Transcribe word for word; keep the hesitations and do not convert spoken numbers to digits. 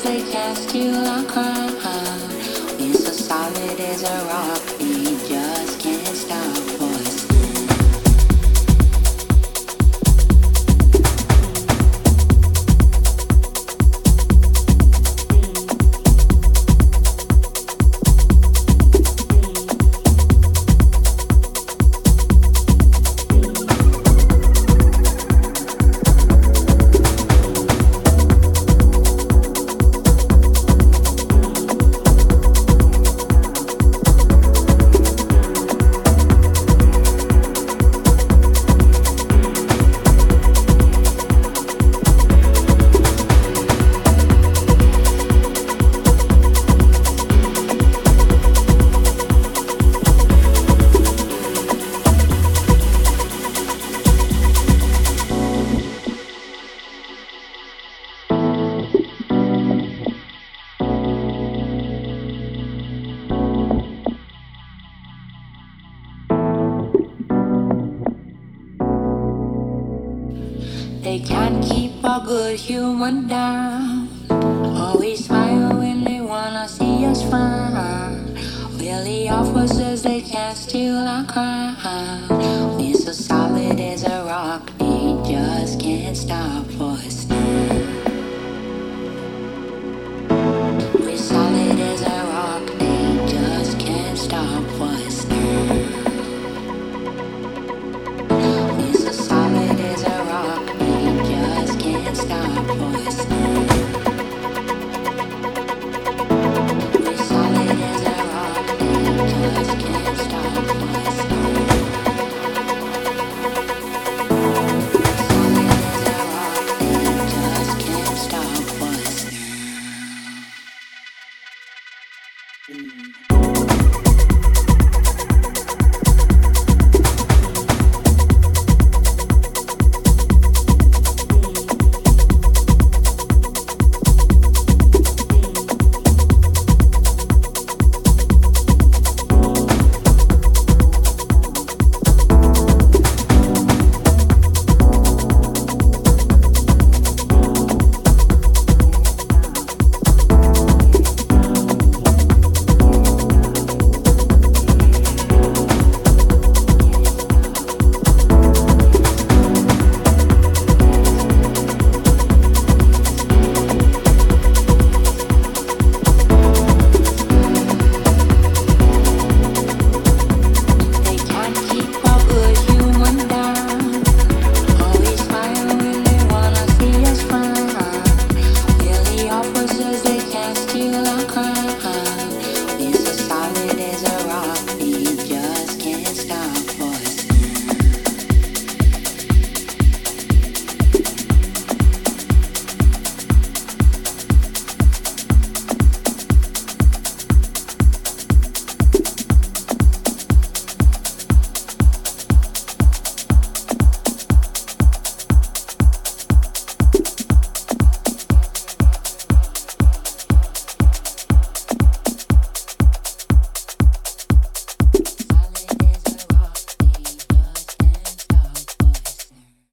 they cast you like crowd. We're so solid as a rock, we just can't stop us. They can't keep a good human down. Always smile when they wanna see us frown. Well, the officers they can't steal our crown. We're so solid as a rock, they just can't stop us now. We're solid as a rock, they just can't stop us now. We're so solid as a rock, they just can't stop us now. We're solid as a rock, they just can't stop us now. Solid as a rock, they just can't stop us now.